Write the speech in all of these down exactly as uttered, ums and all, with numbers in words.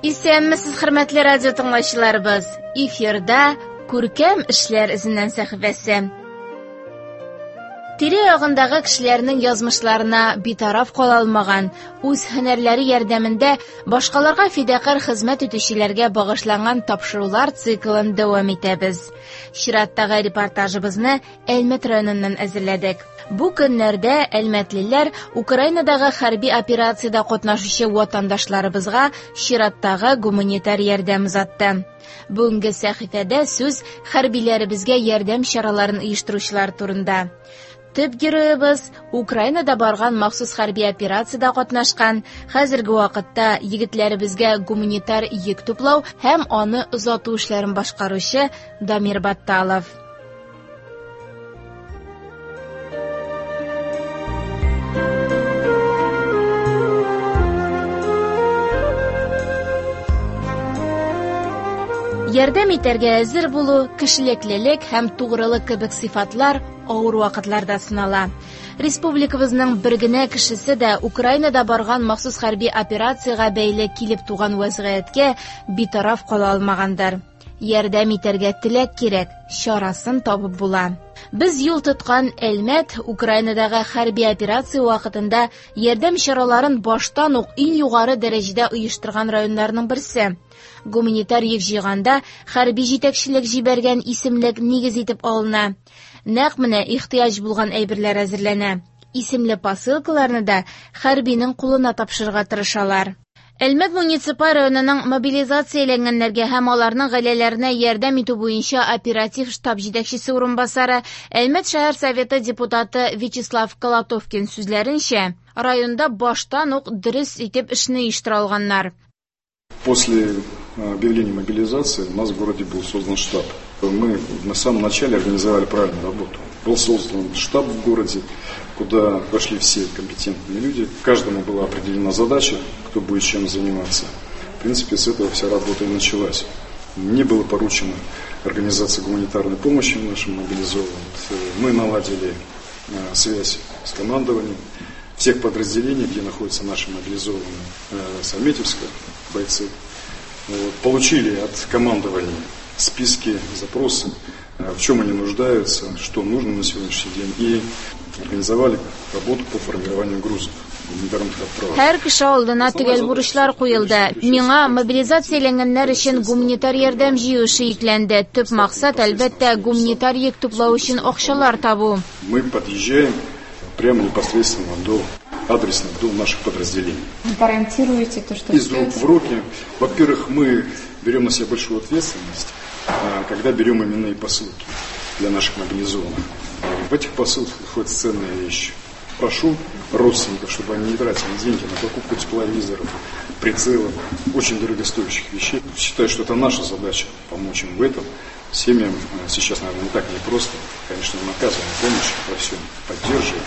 Исәнмесез, хөрмәтле радио тыңлаучыларыбыз. Эфирда күркәм эшләр эзеннән сәхифәсе. Тирә-ягындагы кешеләрнең язмышларына битараф кала алмаган, үз һөнәрләре ярдәмендә башкаларга фидакар хезмәт итүчеләргә багышланган тапшырулар циклын дәвам итәбез. Чираттагы репортажыбызны Әлмәт районыннан әзерләдек. Бу көннәрдә әлмәтлеләр Украинадагы хәрби операциядә катнашучы ватандашларыбызга чираттагы гуманитар ярдәм узатты. Бүгенге сәхифәдә сүз хәрбиләребезгә ярдәм чараларын оештыручылар турында. Төп героебыз Украинада барган махсус хәрби операциядә катнашкан, хәзерге вакытта егетләребезгә гуманитар йөк туплау һәм аны озату эшләрен башкаручы Дамир Батталов. Ярдәм итәргә әзер булу, кешелеклелек һәм тугрылык кебек сыйфатлар авыр вакытларда сынала. Республикабызның бер генә кешесе дә Украинада барган махсус хәрби операциягә бәйле килеп туган вазгыятькә битараф кала алмагандыр. Ярдәм итәргә теләк кирәк, чарасын табып була. Без юл тоткан Әлмәт Украинадагы хәрби операция вакытында ярдәм чараларын баштан ук иң югары дәрәҗәдә оештырган районнарның берсе. Гуманитар йөк җыйганда хәрби җитәкчелек җибәргән исемлек нигез итеп алына. Нәкъ менә ихтыяҗ булган әйберләр әзерләнә. Исемле посылкаларны да хәрбинең кулына тапшырырга тырышалар. Әлмәт муниципаль районының мобилизацияләнгәннәргә һәм аларның гаиләләренә ярдәм итү буенча оператив штаб җитәкчесе урынбасары, Әлмәт шәһәр советы депутаты Вячеслав Колотовкин сүзләренчә, районда баштан ук дөрес итеп эшне оештыра алганнар. После объявления мобилизации у нас в городе был создан штаб. Мы на самом начале организовали правильную работу. Был создан штаб в городе, куда вошли все компетентные люди. Каждому была определена задача, кто будет чем заниматься. В принципе, с этого вся работа и началась. Мне было поручено организация гуманитарной помощи нашим мобилизованным. Мы наладили связь с командованием всех подразделений, где находятся наши мобилизованные с Альметьевска бойцы. Вот, получили от командования списки, запросы, в чем они нуждаются, что нужно на сегодняшний день, и организовали работу по формированию грузов. Һәр кеше алдына төгәл бурычлар куелды. Миңа мобилизацияләнгәннәр өчен гуманитар ярдәм җыю эше йөкләнде. Төп максат, әлбәттә, гуманитар йөк туплау өчен акчалар табу. Мы подъезжаем прямо непосредственно до адресных до наших подразделений. Гарантируете то, что из рук в руки. Во-первых, мы берем на себя большую ответственность, когда берем именные посылки для наших мобилизованных. В этих посылках входят ценные вещи. Прошу родственников, чтобы они не тратили деньги на покупку тепловизоров, прицелов, очень дорогостоящих вещей. Считаю, что это наша задача помочь им в этом. Семьям сейчас, наверное, не так непросто. Конечно, мы оказываем помощь во всем, поддерживаем.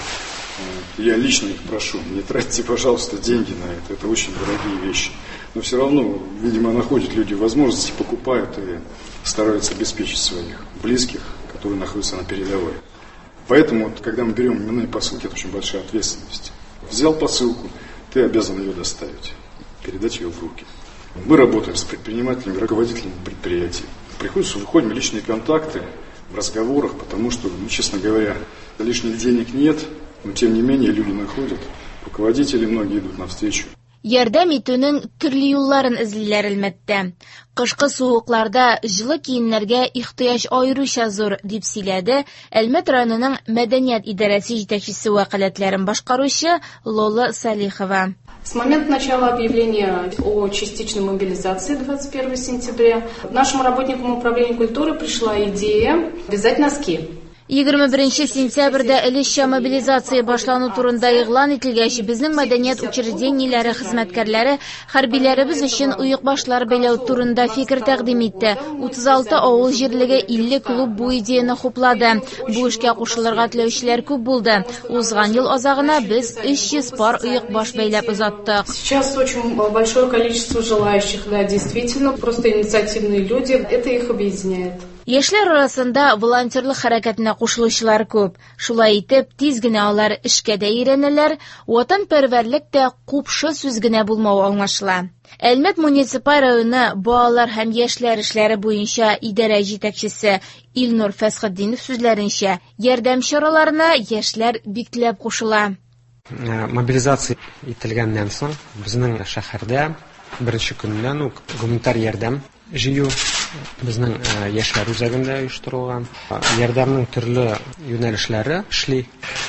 Я лично их прошу, не тратьте, пожалуйста, деньги на это. Это очень дорогие вещи. Но все равно, видимо, находят люди возможности, покупают и стараются обеспечить своих близких, которые находятся на передовой. Поэтому, вот, когда мы берем именные посылки, это очень большая ответственность. Взял посылку, ты обязан ее доставить, передать ее в руки. Мы работаем с предпринимателями, руководителями предприятий. Приходится, выходим в личные контакты, в разговорах, потому что, ну, честно говоря, лишних денег нет, но тем не менее люди находят. Руководители многие идут навстречу. Ярдәм итүнең төрле юлларын эзлиләр Әлмәттә. Кышкы суыкларда җылы киемнәргә ихтыяҗ аеруча зур, дип сөйләде Әлмәт районының мәдәният идарәсе җитәкчесе вәкаләтләрен башкаручы Лола Салихова. С момента начала объявления о частичной мобилизации двадцать первого сентября нашим работникам управления культуры пришла идея вязать носки. егерме беренче сентябрьдә элешчә мобилизация башлану турында игълан ителгәч, безнең мәдәният учреждениеләре хезмәткәрләре хәрбиләребез өчен уек башлар бәйләү турында фикер тәкъдим итте. утыз алты авыл җирлеге илле клуб бу идеяны хуплады. Бу эшкә кушылырга теләүчеләр күп булды. Узган ел азагына без өч йөз пар уек баш бәйләп узаттык. Сейчас очень большое количество желающих, да, действительно, просто инициативные люди, это их объединяет. Яшьләр арасында волонтерлык хәрәкәтенә кушылучылар күп. Шулай итеп, тиз генә алар эшкә дә өйрәнәләр, ватанпәрвәрлек тә купшы сүз генә булмау аңлашыла. Әлмәт муниципаль районы балалар һәм яшьләр эшләре буенча идарә җитәкчесе Илнур Фәсхетдинов сүзләренчә, ярдәм чараларына яшьләр бикләп кушыла. Мобилизация ителгәннән соң безнең шәһәрдә беренче көннән үк гуманитар ярдәм җыю безнең яшьләр үзәгендә оештырылган. Ярдәмнең төрле юнәлешләре эшли.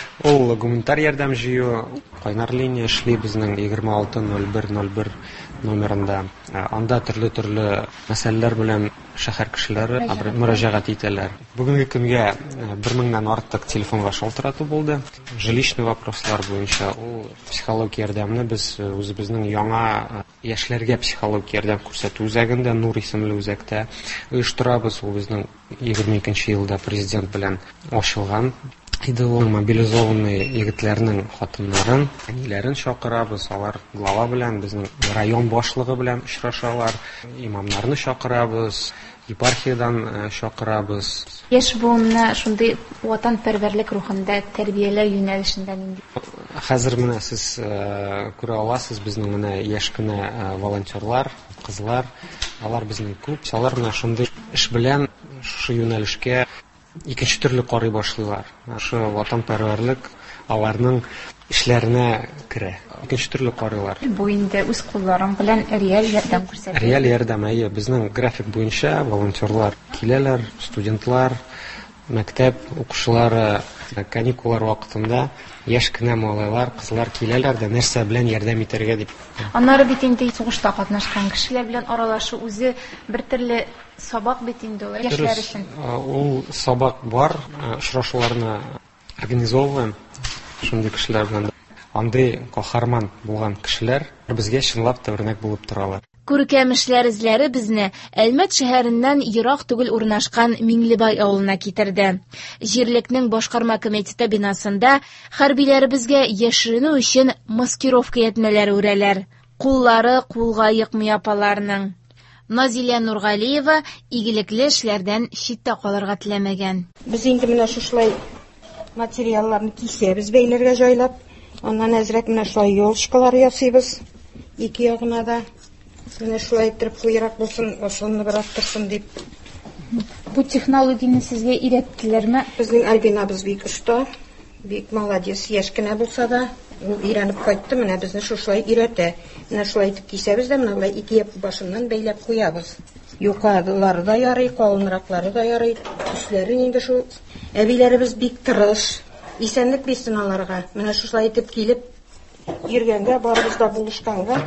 Ул гуманитар ярдәм җыю, кайнар линия эшли безнең егерме алты ноль бер ноль бер номерында. Анда төрле-төрле мәсьәләләр белән шәһәр кешеләре мөрәҗәгать итәләр. Бүгенге көнгә бер меңнән артык телефонга шалтырату булды. Жилищный вопрослар буенча ул психологик ярдәмне без үзебезнең яңа яшьләргә психологик ярдәм күрсәтү үзәгендә, Нур исемле үзәктә оештырабыз. Ул безнең егерме икенче елда президент белән ачылган. Иде ул мобилизованный егетләрнең хатыннарын, әниләрен чакырабыз. Алар глава белән, безнең район башлыгы белән очрашалар. Имамнарны чакырабыз, епархиядан чакырабыз. Яшь буынны шундый ватанпәрвәрлек рухында тәрбияләү юнәлешендә нинди? Хәзер менә сез күрә аласыз, безнең менә яшь кенә волонтерлар, кызлар, алар безнең күп. Алар менә шундый эш белән шу юнәлешкә икенче төрле карый башлыйлар. Шу ватанпәрвәрлек аларның эшләренә керә. Икенче төрле карыйлар. Бу инде үз кулларың белән реаль ярдәм күрсәтә. Реаль ярдәм, әйе, безнең график буенча волонтерлар киләләр, студентлар, мәктәп укучылары каникуллар вакытында яшь кенә малайлар, кызлар киләләр дә нәрсә белән ярдәм итәргә дип. Аннары бит инде сугышта катнашкан кешеләр белән аралашу үзе бер төрле сабак бит инде ул яшьләр өчен. Ул сабак бар, очрашуларны организовываем шундый кешеләр белән. Андый каһарман булган кешеләр безгә чынлап та үрнәк булып торалар. Күркәм эшләр эзләре безне Әлмәт шәһәреннән ерак түгел урнашкан Миңлебай авылына китерде. Җирлекнең башкарма комитеты бинасында хәрбиләребезгә яшеренү өчен маскировка ятмәләре үрәләр. Куллары кулга йыкмый апаларның. Назилә Нургалиева игелекле эшләрдән читтә калырга теләмәгән. Без инде менә шушлай материалларны кисәбез бәйләргә җайлап, аннан әзрәк менә шулай елчкалар ясыйбыз. Ике ягына да менә шулай итеп куйрак булсын, ашылны бер аттырсын дип. Бу технологияне сезгә өйрәттеләрме? Безнең Альбинабыз бик оста, бик молодец, яшь кенә булса да, ул өйрәнеп кайтты, менә безне шулай өйрәтә. Менә шулай итеп кисәбез дә, менә булай ике яп башыннан бәйләп куябыз. Юкадылары да ярый, калынраклары да ярый. Үсләрен инде шул әбиләребез бик тырыш. Исәнлек бирсен аларга. Менә шулай итеп килеп йөргәнгә, барыбыз да булышканга.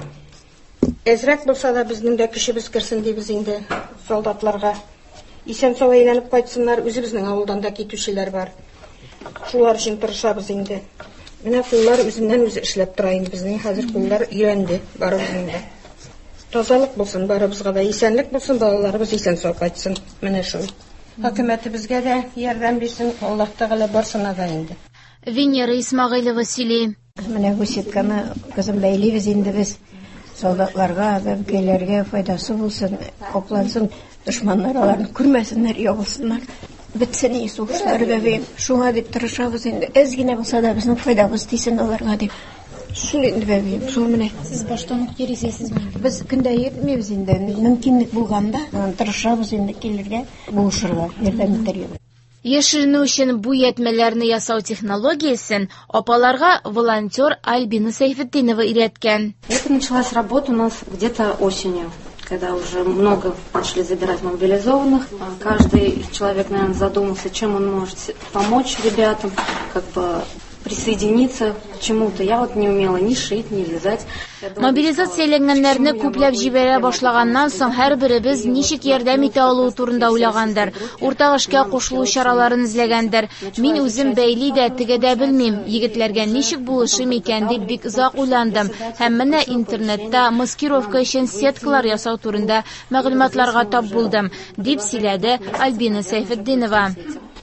Әзрәк булса да безнең дә кешебез керсен дибез инде солдатларга. Исән сау әйләнеп кайтсыннар, үзебезнең авылдан да китүчеләр бар. Шулар өчен тырышабыз инде. Менә куллар үзеннән үзе эшләп тора инде безнең хәзер куллар өйрәнде барыбызның да. Тазалык булсын барыбызга да, исәнлек булсын, балаларыбыз исән сау кайтсын. Менә шул. Хөкүмәтебезгә дә ярдәм бирсен, Аллаһ Тәгалә барсына да инде. Венера Исмагыйлова сөйли. Менә бу сетканы кызым бәйлибез инде без. Солдатларга, бәбкәйләргә файдасы булсын, коплансын, дошманнар аларны күрмәсеннәр, ябылсыннар. Бетсен сугышлар бәбем. Шуңа дип тырышабыз инде. Әз генә булса да безнең файдабыз тисен аларга дип. Шул инде бәбем, шул менә. Сез баштан ук йөрисезме? Без көндә йөрмибез инде. Мөмкинлек булганда, тырышабыз инде килергә, булышырга, ярдәм итәргә. Яшеренү өчен бу ятмәләрне ясау технологиясен апаларга волонтер Альбина Сайфетдинова өйрәткән. Это началась работа у нас где-то осенью, когда уже много начали забирать мобилизованных. Каждый человек, наверное, задумался, чем он может помочь ребятам, как бы присоединиться к чему-то. Я вот не умела ни шить, ни вязать. Мобилизацияләнгәннәрне күпләп җибәрә башлаганнан соң һәрберебез ничек ярдәм итә алу турында уйлагандыр. Уртак эшкә кушылу чараларын эзләгәндер. Мин үзем бәйли дә, теге дә белмим. Егетләргә ничек булышым икән дип бик озак уйландым. Һәм менә интернетта маскировка өчен сеткалар ясау турында мәгълүматларга тап булдым, дип сөйләде Альбина Сайфетдинова.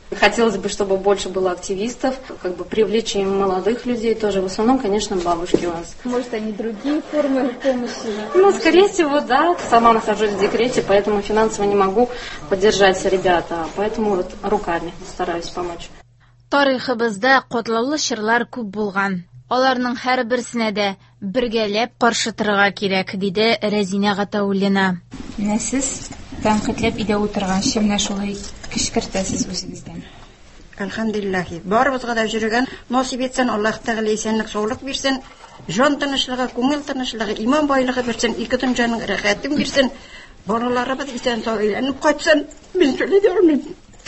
Хотелось бы, чтобы больше было активистов, как бы привлечением молодых людей тоже. В основном, конечно, бабушки у нас. Может, они другие формы помощи? Ну, скорее всего, да. Сама нахожусь в декрете, поэтому финансово не могу поддержать ребята. Поэтому вот руками стараюсь помочь. Тарихыбызда катлаулы чорлар күп булган. Аларның һәрберсенә дә бергәләп каршы торырга кирәк, диде Рәзинә Гатауллина. Менә сез тәнкыйтьләп өйдә утырганчы менә шулай кычкыртасыз үзегездән. Әлхәмдулиллаһи. Барыбызга да жүргән насип етсен, Аллаһ Тәгалә исәнлек, саулык бирсен, жан тынычлыгы, күңел тынычлыгы, иман байлыгы бирсен, ике дөньяның рәхәтен бирсен. Балаларыбыз исән сау әйләнеп кайтсын. Мин сөйләй алмыйм.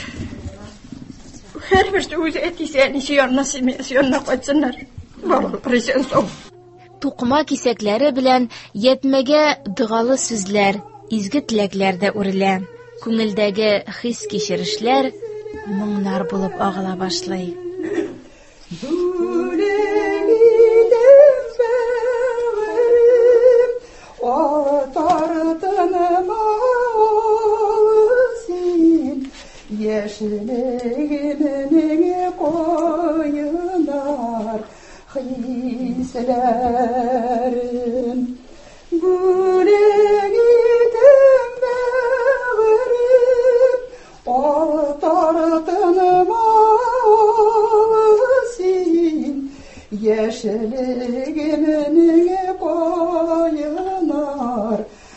Һәрберсе үзе әтисен, исәнне семьясы янына кайтсыннар. Балалар исән сау. Туқма кисәкләре белән ятмәгә догалы сүзләр, изге теләкләр дә үрелә. Күңелдәге хис кичерешләр моңнар булып агыла башлый. Яшьлегемнең кайнар хисләрем бүләк итем бәгырем алтар тыныма син яшьлегемнең кайнар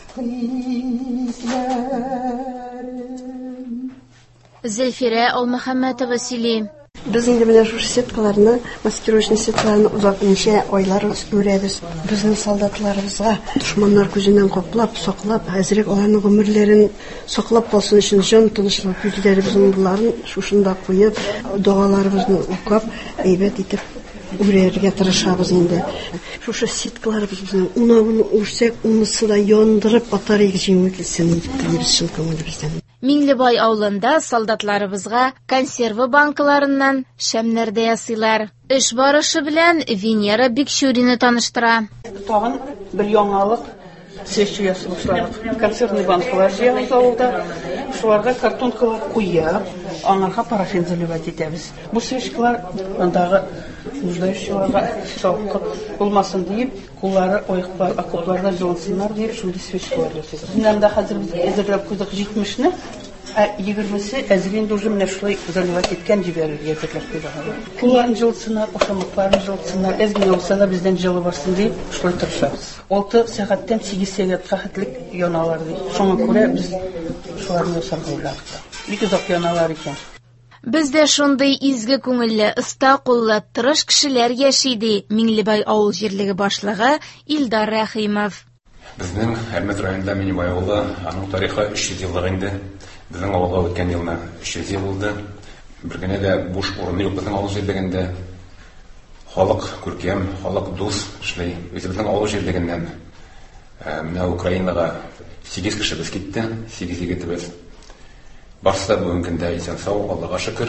хисләрем. Зөлфирә Алмөхәммәтова сөйли. Без инде менә шушы сеткаларны, маскировочный сеткаларны узатынча айлар үрәбез. Безнең солдатларыбызга дошманнар күзеннән каплап, саклап, хәзрәк аларның гомерләрен саклап калсын өчен җан тынычлык күзләребезнең буларын шушында куеп, дуаларыбызны укып, әйбәт итеп үрәргә тырышабыз инде. Шушы сеткаларыбыз безнең унавын үрсәк, унысы да яндырып атарык җиңү килсен дип шул күңелебездән. Миңлебай авылында солдатларыбызга консервы банкаларыннан шәмнәр дә ясыйлар. Эш барышы белән Венера Бикчурина таныштыра. Тагын бер яңалык свечи ясаучылар. Консервный банкалар җыябыз авылда. Шуларга картонкалар куя, аңарга парафин заливать итәбез. Бу свечкалар андагы нуждающийларга саукы булмасын дип, куллары оекпар, окопларда җылынсыннар дип, шундый свечкалар ясыйбыз. Безнең дә хәзер без әзерләп куйдык җитмешне, ә егермесе әзер инде уже менә шулай заливать иткән җибәрергә әзерләп куйдык. Кулларын җылытсыннар, ашамлыкларын җылытсыннар, әзгә булса да бездән җылы барсын дип, шулай тырышабыз. алты сәгатьтән сигез сәгатькә хәтлек яналар дип. Шуңа күрә без шуларны ясарга уйладык. Бик озак яналар икән. Бездә шундый изге күңелле, оста куллы, тырыш кешеләр яши ди Миңлебай авыл җирлеге башлыгы Илдар Рәхимов. Безнең Хәрмәт районында Миңлебай авылы, аның тарихы өч йөз еллык инде. Безнең авылга үткән елны өч йөз ел булды. Бер генә дә буш урын юк безнең авыл җирлегендә. Халык күркәм, халык дус эшләй. Үзебезнең авыл җирлегеннән менә Украинага сигез кешебез китте, сигез егетебез. Барсы да бүгенге көндә исән сау, Аллага шөкер.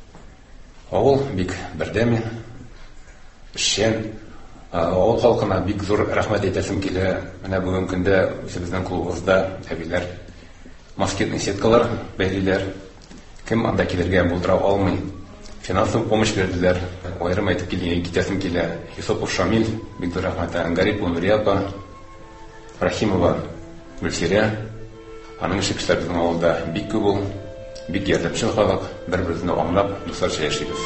Авыл бик бердәм, эшчән. Авыл халкына бик зур рәхмәт әйтәсем килә. Менә бүгенге көндә үзебезнең клубыбызда әбиләр москитный сеткалар бәйлиләр. Кем анда килергә булдыра алмый. Финансовый помощь берделәр. Аерым әйтеп китәсем килә. Юсупов Шамил, бик зур рәхмәт. Ангарипова Нуриапа, Рахимова Гөлсирә. Аның эше кешеләр безнең авылда бик күп ул, бик ярдәмчел халык, бер-беребезне аңлап, дусларча яшибез.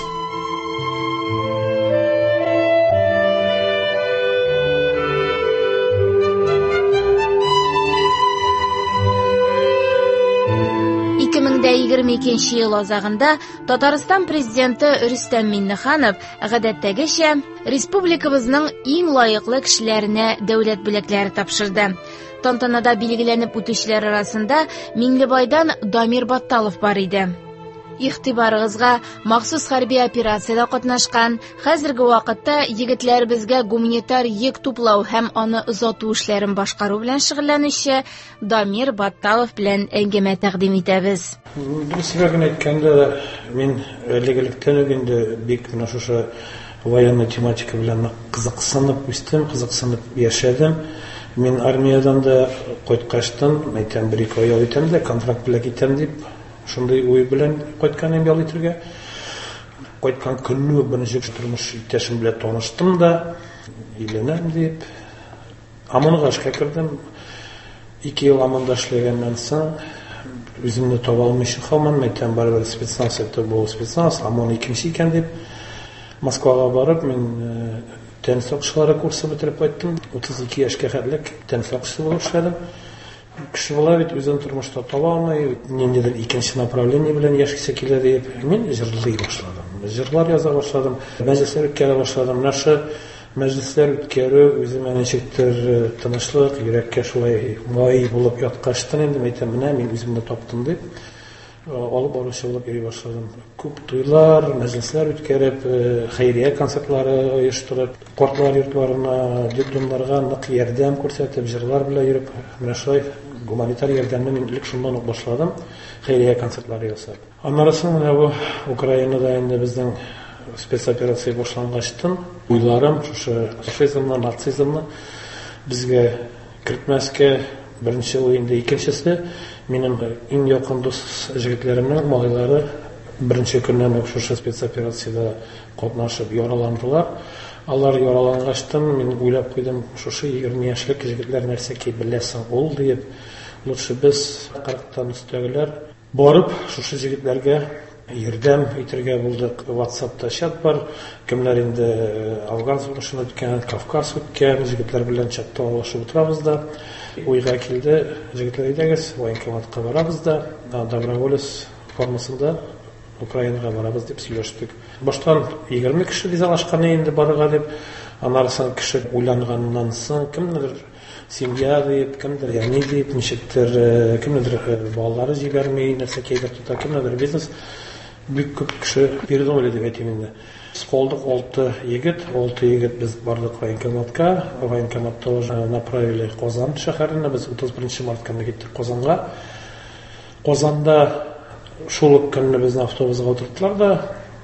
ике мең егерме икенче ел азагында Татарстан президенты Рөстәм Миңнеханов гадәттәгечә республикабызның иң лаеклы кешеләренә дәүләт бүләкләре тапшырды. Тантанада билгеләнеп үтүчеләр арасында Миңлебайдан Дамир Батталов бар иде. Игътибарыгызга махсус хәрби операциядә катнашкан, хәзерге вакытта егетләребезгә гуманитар йөк туплау һәм аны озату эшләрен башкару белән шөгыльләнүче Дамир Батталов белән әңгәмә тәкъдим итәбез. Дөресрәген әйткәндә, мин элегелектән үк инде бик менә шушы военный тематика белән кызыксынып үстем, кызыксынып яшәдем. Мин армиядан да кайткачтан, әйтәм, бер-ике ай үтәм дә контракт белән китәм дип Шундай уй белән кайткан инде ял итәргә. Кайткан көнне беренче тормыш иптәшем белән таныштым да, өйләнәм дип. Аманга эшкә кердем. Ике ел Аманда эшләгәннән соң үземне таба алмыйча калмам. Мәйтәм барыбер спецназ это был спецназ, Аман икенче икән дип Москвага барып, мин тән сакчылары курсы бетереп кайттым. утыз ике яшькә хәтлек тән сакчысы булып эшләдем. Кеше була бит үзен тормышта таба алмый, ниндидер икенче направление белән яшисе килә дип, мин җырлый башладым. Җырлар яза башладым, мәҗлесләр үткәрә башладым. Нашы мәҗлесләр үткәрү үземә ничектер тынычлык, йөрәккә шулай май булып яткачтын инде, әйтәм, менә мин үземне таптым дип, алып баручы булып йөри башладым. Күп туйлар, мәҗлесләр үткәреп, хәйрия концертлары оештырып, картлар йортларына, детдомнарга нык ярдәм күрсәтеп, җырлар белән йөреп, менә шулай гуманитар ярдәмне мин илек шуннан ук башладым, хәйрия концертлары ясап. Аннан соң менә бу Украинада инде безнең спецоперация башлангачтын, уйларым шушы фашизмны, нацизмны безгә кертмәскә беренче уй инде, икенчесе минем иң якын дус җегетләремнең малайлары беренче көннән үк шушы спецоперациядә катнашып яраландылар. Алар яралангачтын мин уйлап куйдым, шушы егерме яшьлек җегетләр нәрсәки беләсең ул дип, лучше без кырыктан өстәгеләр барып шушы җегетләргә ярдәм итәргә булдык. WhatsApp'та чат бар, кемнәр инде Афган сугышын үткән, Кавказ үткән җегетләр белән чатта алышып утырабыз да, уйга килде, җегетләр әйдәгез, военкоматка барабыз да, доброволец формасында Украинага барабыз дип сөйләштек. Баштан егерме кеше ризалашкан инде барырга дип, аннан соң кеше уйланганнан соң кемнедер семья дип, кемдер яни дип, ничектер, кемнедер балалары җибәрмәй, нәрсә кайдыр тота, кемнедер бизнес. Бик күп кеше передумали дип әйтим инде. Без калдык алты егет, алты егет без бардык военкоматка, военкоматта уже направили Казан шәһәренә, без утыз беренче март көнне киттек Казанга. Казанда шул ук көнне безне автобуска утырттылар да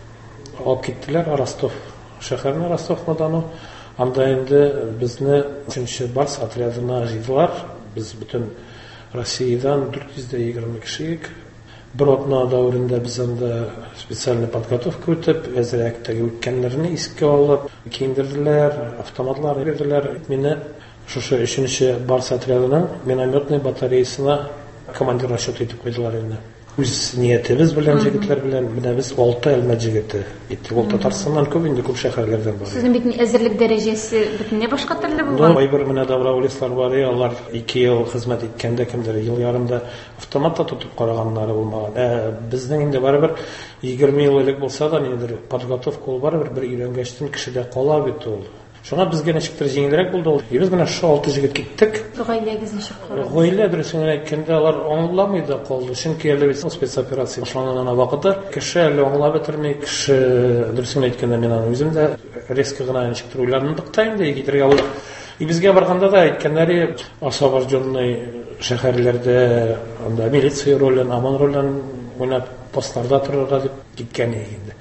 алып киттеләр Ростов шәһәренә, Ростов-на-Дону. Анда инде безне өченче барс отрядына җыйдылар. Без бөтен Россиядән дүрт йөз егерме кеше. Бер атна дәврендә без анда специальный подготовка үтеп, әзрәктәге үткәннәрне искә алып, киендерделәр, автоматлар бирделәр. Мине шушы өченче барс отрядының минометный батареясына командир расчет итеп куйдылар инде. Үз ниятебез белән җегетләр белән менә без алты әлмәт җегете. Итте ул Татарстаннан күп инде, күп шәһәрләрдән бар. Сезнең бит әзерлек дәрәҗәсе бөтенләй башка төрле булган. Кайбер менә доброволецлар бар, алар ике ел хезмәт иткәндә, кемдер ел ярымда автоматта тотып караганнары булмаган. Ә безнең инде барыбер егерме ел элек булса да, ниндидер подготовка ул барыбер бер өйрәнгәчтен кешедә кала бит ул. Шуңа безгә ничектер җиңелрәк булды ул. Без менә шу алты җегет киттек. Гаиләгез ничек калды? Гаилә дөресен әйткәндә алар аңламый да калды. Чөнки әле бит спецоперация башланган вакытта кеше әле аңлап бетерми, кеше дөресен әйткәндә мин аны үзем дә резко гына ничектер уйландык та инде китергә булдык. И безгә барганда да әйткәннәре освобожденный шәһәрләрдә анда милиция ролен, Аман ролен уйнап постларда торырга дип киткән инде.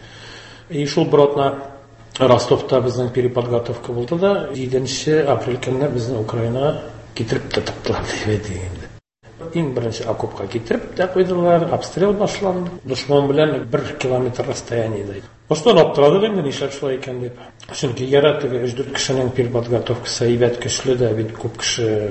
И шул бродна Ростовта безнең переподготовка булды да, җиденче апрель көнне безне Украинага китереп тоттылар дип инде. Иң беренче окопка китереп тә куйдылар, обстрел башланды. Дошман белән бер километр расстояниедә. Баштан аптырадык инде, нишләп шулай икән дип. Чөнки яратыгы өч дүрт кешенең переподготовкасы әйбәт көчле дә, бит күп кеше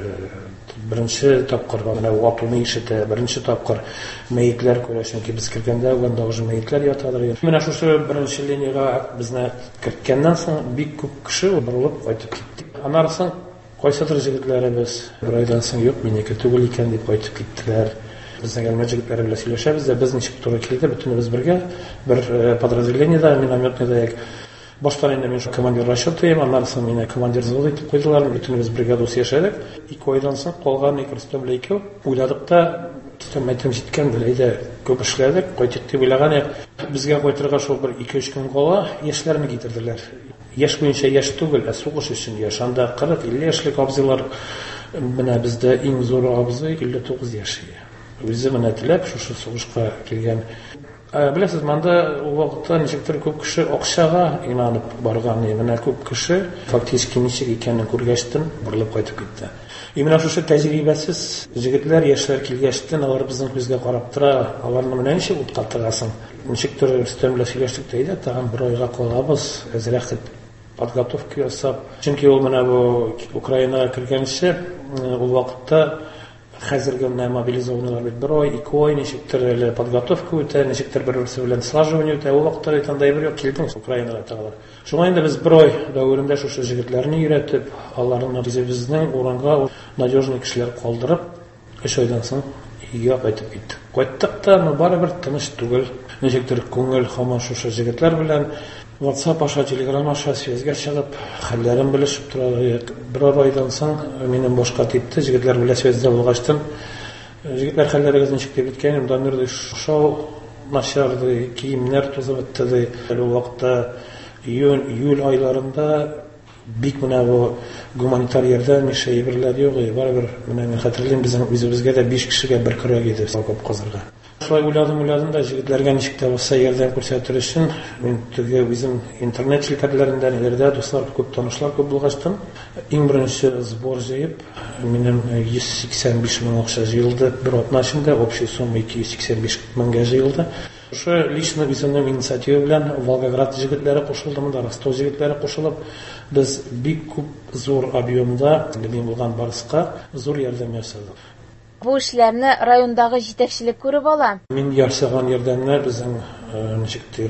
беренче тапкыр гына ватуны ишетә, беренче тапкыр мәетләр күрә, чөнки без кергәндә анда уже мәетләр ятадыр. Менә шушы беренче линияга безне кергәннән соң бик күп кеше борылып кайтып китте. Аннан соң кайсыдыр җегетләребез бер айдан соң юк, минеке түгел икән дип кайтып киттеләр. Безнең әлмәт җегетләре белән сөйләшәбез дә, без ничек туры килде, бөтенебез бергә бер подразделениедә, минометныйда баштан инде мин командир расчетыйм, аннан соң мине командир взвода итеп куйдылар, бөтенебез бергә дус яшәдек. Ике айдан соң калган ике Рөстәм белән икәү уйладык та, мәйтәм җиткән беләйдә күп эшләдек, кайтып дип уйлаган идек. Безгә кайтырга шул бер ике өч көн кала яшьләрне китерделәр. Яшь буенча яшь түгел, ә сугыш өчен яшь. Анда кырык илле яшьлек абзыйлар, менә бездә иң зур абзый илле тугыз яшь. Үзе менә теләп шушы сугышка килгән. Беләсез, монда ул вакытта ничектер күп кеше акчага инанып барган, менә күп кеше фактически ничек икәнен күргәчтен борылып кайтып китте. Именно шушы тәҗрибәсез җегетләр, яшьләр килгәчтен алар безнең күзгә карап тора, аларны менә ничек утка тыгасың. Ничектер Рөстәм белән сөйләштек тә, тагын бер айга калабыз, әзрәк подготовка ясап. Чөнки ул менә бу Украинага кергәнче ул вакытта хәзерге менә мобилизованиялар бит бер ай, ике ай ничектер әле подготовка үтә, ничектер бер-берсе белән слаживание үтә. Ул вакытта әйткәндә бер ел килдем Украинага тагылар. Шуңа инде без бер ай дәверендә шушы җегетләрне өйрәтеп, аларны безнең урынга надежный кешеләр калдырып, өч айдан соң өйгә кайтып киттек. Кайттык та, но барыбер тыныч түгел. Ничектер күңел һаман шушы җегетләр белән WhatsApp аша, Telegram аша связьгә чыгып, хәлләрен белешеп торалар. Бер айдан соң минем башка типте, җегетләр белән связьдә булгачтан, җегетләр хәлләрегез ничек дип әйткән, даннырды шау начарды, киемнәр тузып бетте. Ул вакытта июнь, июль айларында бик менә бу гуманитар ярдәм шәйберләр юк, барыбер менә мин хәтерлим, безнең үзебезгә дә биш кешегә бер көрәк иде сакып казырга. Шулай уйладым, уйладым да җегетләргә ничек тә булса ярдәм күрсәтер өчен мин теге үзем интернет ширкәтләрендә, ниләрдә дуслар күп, танышлар күп булгачтан, иң беренче сбор җыеп, минем йөз сиксән биш мең акча җыелды, бер атна эчендә общая сумма ике йөз сиксән биш меңгә җыелды. Шушы лично үземнең инициатива белән Волгоград җегетләре кушылды, монда Ростов җегетләре кушылып, без бик күп зур объемда, мин булган барыска зур ярдәм ясадык. Бу эшләрне райондагы җитәкчелек күреп ала. Мин ясаган ярдәмне безнең ничектер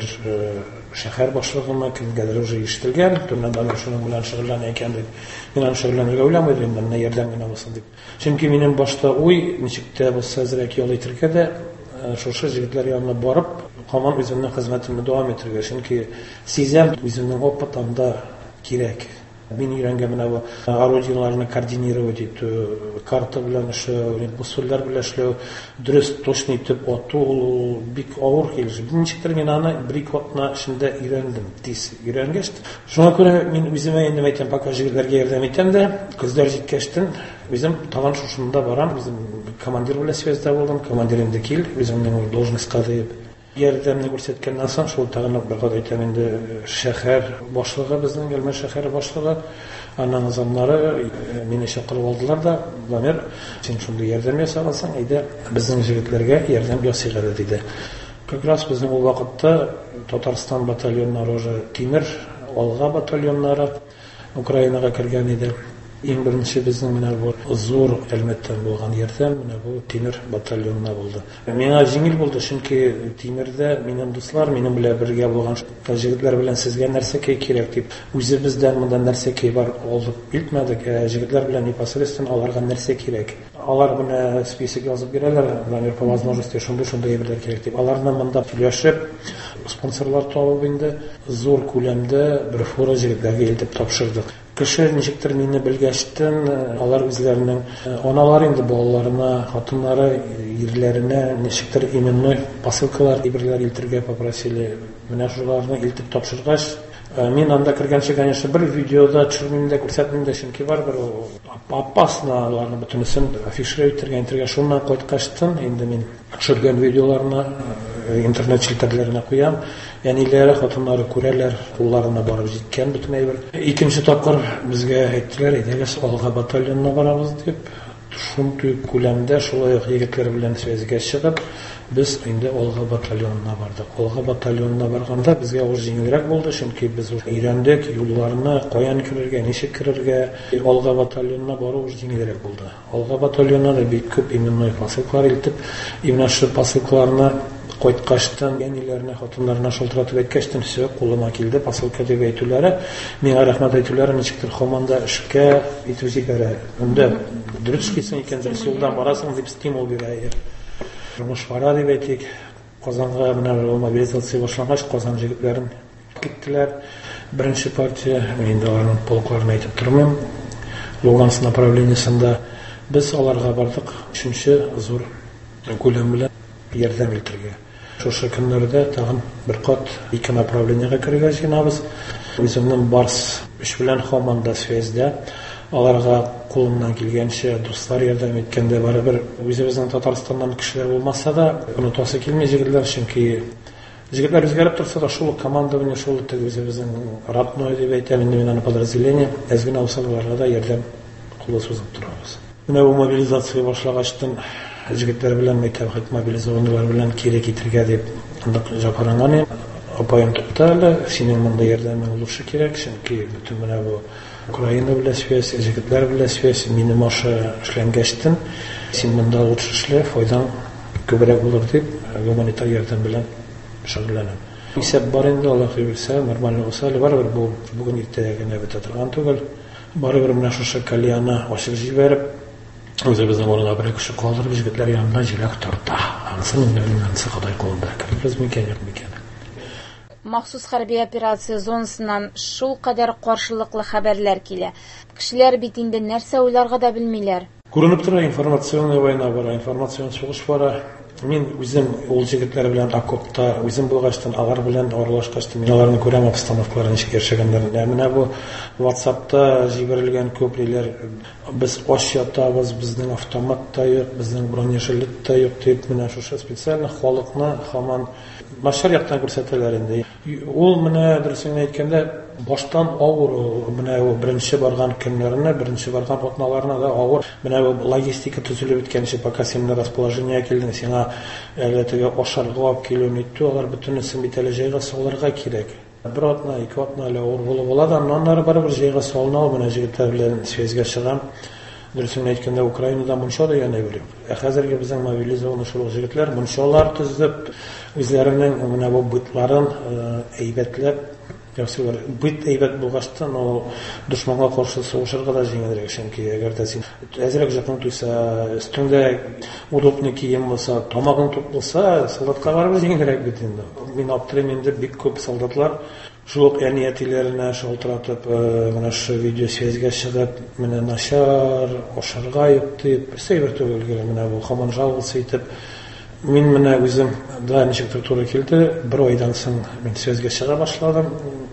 шәһәр башлыгына кемгәдер уже ишетелгән, төннән шуның белән шөгыльләнә икән дип. Мин аны шөгыльләнергә уйламыйдым, менә ярдәм генә булсын дип. Чөнки минем башта уй, ничек тә булса әзрәк ял итәргә дә, шушы җегетләр янына барып, һаман үземнең хезмәтемне дәвам итәргә. Чөнки сизәм, үземнең опытымда кирәк. Мин өйрәнгән менә бу орудияларны координировать итү, карта белән эшләү, импульсорлар белән эшләү, дөрес, точно итеп ату бик авыр килеш. Ничектер мин аны бер-ике атна эчендә өйрәндем, тиз өйрәнгәч. Шуңа күрә мин үземә инде әйтәм, пока җегетләргә ярдәм итәм дә, көзләр җиткәчтен үзем тагын шушында барам, үзем командир белән связьдә булдым, командир инде кил, үземнең должностька дип. Ярдәмне күрсәткәннән соң шул тагын бер кат әйтәм инде шәһәр башлыгы, безнең Гөлмә шәһәре башлыгы, аның замнары мине чакырып алдылар да, "Ламер, син шундый ярдәм ясагансың, әйдә безнең җегетләргә ярдәм ясыйгыз" диде. Как раз безнең ул вакытта Татарстан батальоннары уже Тимер, Алга батальоннары Украинага кергән иде. Иң беренче безнең менә бу зур әлмәттән булган ярдәм менә бу Тимер батальонына булды. Миңа җиңел булды, чөнки Тимердә минем дуслар, минем белән бергә булган җегетләр белән сезгә нәрсә кирәк дип, үзебездән монда нәрсә бар алып илтмәдек, җегетләр белән непосредственно аларга нәрсә кирәк. Алар менә список язып бирәләр, намер по возможности шундый-шундый әйберләр кирәк дип. Аларны монда сөйләшеп, спонсорлар табып инде зур күләмдә бер фора җегетләргә илтеп тапшырдык. Кеше ничектер мине белгәчтен, алар үзләренең аналар инде балаларына, хатыннары, ирләренә ничектер именной посылкалар, әйберләр илтергә попросили. Менә шуларны илтеп тапшыргач, мин анда кергәнче, конечно, бер видеода төшермим дә, күрсәтмим дә, чөнки бар бер опасно аларны бөтенесен афишировать итәргә, итәргә. Шуннан кайткачтан инде мин төшергән видеоларны интернет челтәрләренә куям. Яниләре, хатыннары күрәләр, кулларына барып җиткән бөтен әйбер. Икенче тапкыр безгә әйттеләр, әйдәгез Алга батальонына барабыз дип. Шундый күләмдә шулай ук егетләр белән связьгә чыгып, без инде Алга батальонына бардык. Алга батальонына барганда безгә ул җиңелрәк булды, чөнки без өйрәндек юлларны, каян кирергә, ничек кирергә. Алга батальонына бару ул җиңелрәк булды. Алга батальонына да бик күп именной посылкалар илтеп, именно шу посылкаларны кайткачтан яниләрне, хатыннарына шалтыратып әйткәчтен, все кулыма килде, посылка дип әйтүләре, миңа рәхмәт әйтүләре, ничектер һаманда эшкә итү җибәрә. Монда дөрес килсен икән, дөрес юлдан барасың дип стимул бирә. Тормыш бара дип әйтик. Казанга менә мобилизация башлангач, Казан җегетләрен киттеләр. Беренче партия, мин инде аларның полкларын әйтеп тормыйм. Луганск направлениесендә без аларга бардык, өченче зур күләм белән ярдәм итәргә. Шушы көннәрдә тагын бер кат ике направлениегә кергән җинабыз. Үземнең барс эш белән һаман да связьдә. Аларга кулымнан килгәнчә дуслар ярдәм иткәндә барыбер үзебезнең Татарстаннан кешеләр булмаса да, унутасы килми җегетләр, чөнки Җегетләр үзгәреп торса да, шул командование, шул үзебезнең родной дип әйтәм инде мин аны подразделение, әзгенә усалларга да ярдәм кулы сузып торабыз. Менә бу мобилизация башлагачтан җегетләр белән мәктәп мобилизованнар белән кире китергә дип андак җапаранган. Апаем тукталды, синең монда ярдәмең лучше кирәк, чөнки бөтен менә бу Украина белән связь, җегетләр белән связь, мине маша эшләнгәчтен, син монда лучше эшлә, файдаң күбрәк булыр дип гуманитар ярдәм белән шөгыльләнәм. Исәп бар инде, Аллаһ бирсә, нормаль булса, барыбер бу бүген иртәгә генә бетә торган түгел. Барыбер менә шушы кальяны ачып җибәреп, үзебезнең урынга бер кеше калдырып, җегетләр янында җиләк тарта. Анысы инде миннән Ходай кулында. Без микән юк микән. Махсус хәрби операция зонасыннан шул кадәр каршылыклы хәбәрләр килә. Кешеләр бит инде нәрсә уйларга да белмиләр. Күренеп тора, информационная война бара, информацион сугыш бара. Мин үзем ул җегетләр белән окопта, үзем булгачтан алар белән аралашкачтан мин аларны күрәм, обстановкаларын ничек яшәгәннәрен. Менә бу WhatsApp'та җибәрелгән күпләр, без аш ятабыз, безнең автомат та юк, безнең бронежилет та юк дип, менә шушы специально халыкны һаман Машар яктан күрсәтәләр инде. Ул менә дөресен әйткәндә баштан авыр, менә ул беренче барган көннәренә, беренче барган атналарына да авыр. Менә ул логистика төзелеп беткәнче, пока син расположение килдең, сиңа әле теге ашарга алып килүне итте, алар бөтенесен бит әле җайга салырга кирәк. Бер атна, ике атна әле авыр булып була да, аннары барыбер җайга салына, менә җегетләр белән связьгә чыгам. Дөресен әйткәндә Украинада мунча да яна бер. Ә хәзерге безнең мобилизованный шул җегетләр мунчалар төзеп, үзләренең менә бу битларын әйбәтләп, ясыйлар. Бит әйбәт булгачтан ул дошманга каршы сугышырга да җиңелрәк, чөнки әгәр дә син әзрәк җакын туйса, өстеңдә удобный кием булса, тамагың тук булса, солдатка барып җиңелрәк бит инде. Мин аптырыйм инде, бик күп солдатлар шул әниятиләренә шалтыратып, менә шу видеосвязьгә чыгып, менә начар, ашарга юк дип, сәйбер түгел, менә бу һаман жалгысы итеп. Мин менә үзем да ничектер туры килде, бер айдан соң мин связьгә чыга башладым.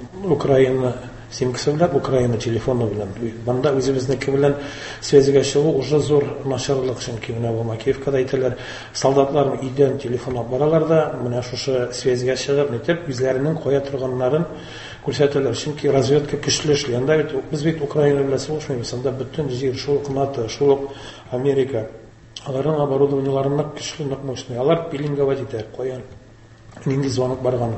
Украина симкасы белән, Украина телефоны белән. Банда үзебезнеке белән связьгә чыгу уже зур начарлык, чөнки менә бу Макеевкада әйтәләр, солдатлар өйдән телефон алып баралар да, менә шушы связьгә чыгып, нитеп үзләренең кая торганнарын күрсәтәләр, чөнки разведка көчле эшли. Анда бит без бит Украина белән сугышмыйбыз, анда бөтен җир шул НАТО, шул Америка. Аларның оборудованиеларына көчле нык мощный. Алар пилинговать итә, каян нинди звонок барганын.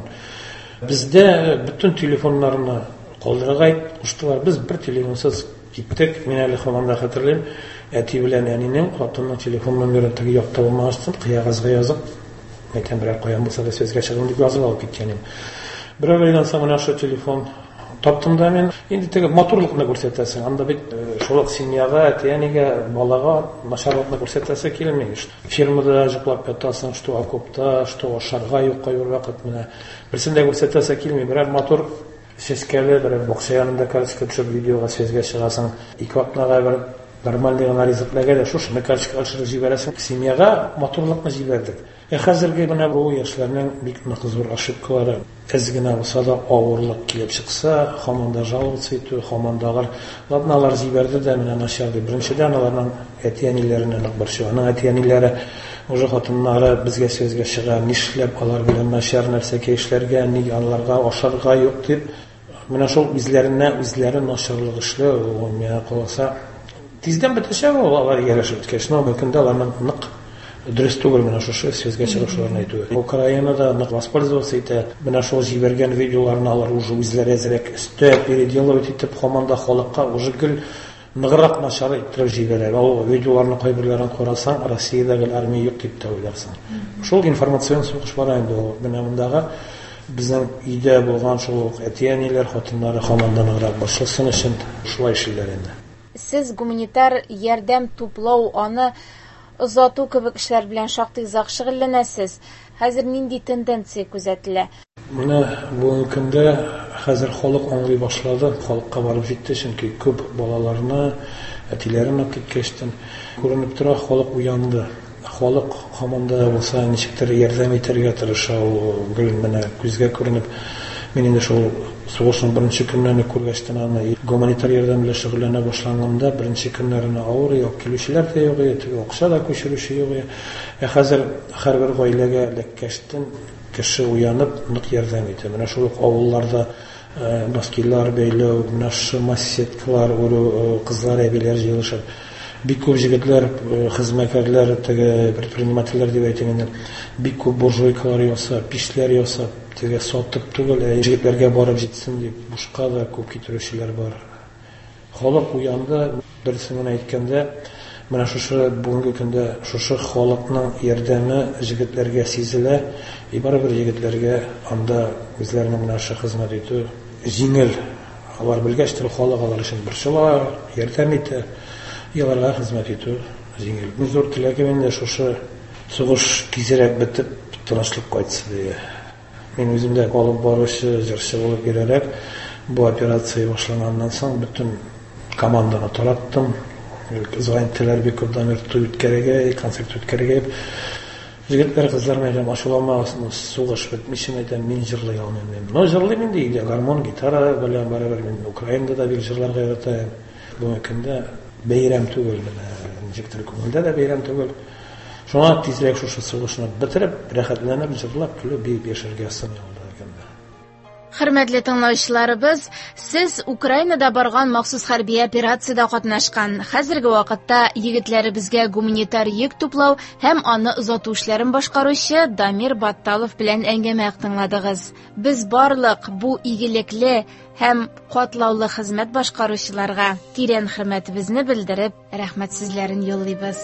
Бездә бөтен телефоннарны калдырырга куштылар. Без бер телефонсыз киттек. Мин әле һаман хәтерләйм. Әти белән әнинең хатынның телефон номерын теге якта булмагачлан кыягызга язып, мәктәп берәр каян булса да сөзгә чыгып дип язып алып киткәнем. Бер айдан соң менә шу телефон таптым да мин. Инде теге матурлыкны күрсәтәсең. Анда бит шулык семьяга, әтиәнигә, балага начарлыкны күрсәтәсе килми. Фермада җыклап ятасың, что окопта, что ашарга юкка юр вакыт менә. Берсендә күрсәтәсе килми. Берәр матур сескәле, берәр бакча янында карточка төшеп видеога связьгә чыгасың. Ике атнага бер нормальный гына ризыкларга да шушы карточка ашырып җибәрәсең. Семьяга матурлыкны җибәрдек. Ә хәзерге менә бу яшьләрнең бик нык зур ошибкалары, әз генә булса да авырлык килеп чыкса, һаман да жаловаться итү, һаман да ладналар җибәрде дә менә начар дип. Беренчедән аларның әтиәниләренә нык борчу. Аның әтиәниләре уже хатыннары безгә сөзгә чыга, нишләп алар белән начар нәрсәгә эшләргә, ни аларга ашарга юк дип. Менә шул үзләренә үзләре начарлык эшләү, ул миңа калса тиздән бетәчәк ул алар ярашып беткәч, но мөмкиндә аларның нык дөрес түгел менә шушы сөзгә чыгып шуларны әйтү. Украинада нык воспользоваться итә. Менә шул җибәргән видеоларны алар уже үзләре әзрәк өстә переделывать итеп, һаман да халыкка уже гел ныграк начар итеп җибәрә. Ул видеоларны кайберләрен карасаң, Россиядәге армия юк дип тә уйларсың. Шул информацион сугыш бара инде ул. Менә мондагы безнең өйдә булган шул әтиәниләр, хатыннары һаман да ныграк башласын өчен шулай эшләр инде. Сез гуманитар ярдәм туплау, аны озату кебек эшләр белән шактый зак шөгыльләнәсез. Хәзер нинди тенденция күзәтелә? Менә бу көндә хәзер халык аңлый башлады, халыкка барып җитте, чөнки күп балаларны, әтиләрен киткәчтән күренеп тора, халык уянды. Халык һаман да булса ничектер ярдәм итәргә тырыша, ул гел менә күзгә күренеп. Мин инде шул Сугышның беренче көннәрен күргәчтен аны гуманитар ярдәм белән шөгыльләнә башлаганда беренче көннәрне авыр юк, килүчеләр дә юк иде, акча да күчерүче юк иде. Ә хәзер һәрбер гаиләгә эләккәчтен кеше уянып нык ярдәм итә. Менә шул авылларда носкилар бәйләү, менә массеткалар уру, кызлар, әбиләр җыелышып, бик күп җегетләр, хезмәткәрләр, теге предпринимательләр дип әйтгәндә, бик күп буржуйкалар ясап, пишләр ясап, теге сатып түгел, җегетләргә барып җитсен дип, бушка да күп китерүчеләр бар. Халык уянды, дөресен әйткәндә, менә шушы бүгенге көндә шушы халыкның ярдәме җегетләргә сизелә, и барыбер җегетләргә анда үзләренең менә шушы хезмәт итү җиңел. Алар белгәчтер, халык алар өчен борчыла, ярдәм итә, яларга хезмәт итү җиңел. Мин зур теләгем инде шушы сугыш кизерәк бетеп, тынычлык кайтсын дия. Мин үзем дә алып баручы, җырчы булып йөрерәк, бу операция башланганнан соң бөтен команданы тараттым. Звонителләр бик күп дамир үткәрергә, концерт үткәрергә. Җегетләр, кызлар мәйдан ачыламасын, сугыш бетмичә мәйдан мин җырлый алмыйм. Но җырлыйм инде, гармон, гитара белән барабар мин Украинада да бик җырларга яратам. Бу көндә бәйрәм түгел, ничектер күңелдә дә бәйрәм түгел. Шуңа тизрәк шушы сугышны бетереп, рәхәтләнеп җырлап, көлеп бик яшәргә сынады. Хөрмәтле тыңлаучыларыбыз, сез Украинада барган махсус хәрби операциядә катнашкан. Хәзерге вакытта егетләребезгә гуманитар йөк туплау һәм аны озату эшләрен башкаручы Дамир Батталов белән әңгәмә тыңладыгыз. Без барлык бу игелекле һәм катлаулы хезмәт башкаручыларга тирән хөрмәтебезне белдереп, рәхмәт сүзләрен юллыйбыз.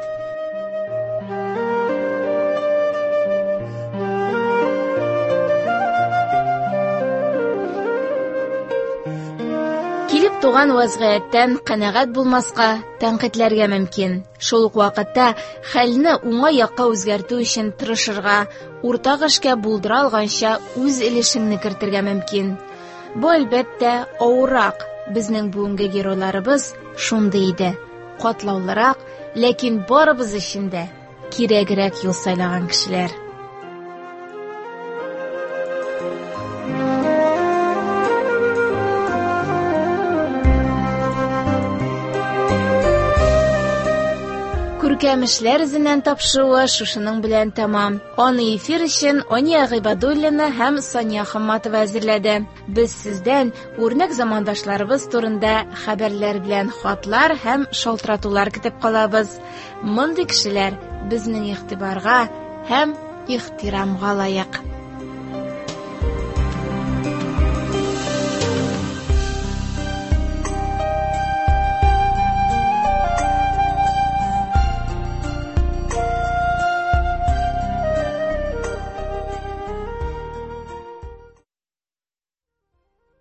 Туган вазгыятьтән канәгать булмаска, тәнкыйтьләргә мөмкин. Шул ук вакытта хәлне уңай якка үзгәртү өчен тырышырга, уртак эшкә булдыра алганча үз өлешеңне кертергә мөмкин. Бу әлбәттә авырак. Безнең бүгенге геройларыбыз шундый иде. Катлаулырак, ләкин барыбыз өчен дә кирәгрәк юл сайлаган кешеләр. Күркәмешләр эзеннән тапшыруы шушының белән тамам. Аны эфир өчен Ания Гыйбадуллина һәм Сания Хамматова әзерләде. Без сездән үрнәк замандашларыбыз турында хәбәрләр белән хатлар һәм шалтыратулар көтеп калабыз. Мондый кешеләр безнең игътибарга һәм ихтирамга лаек.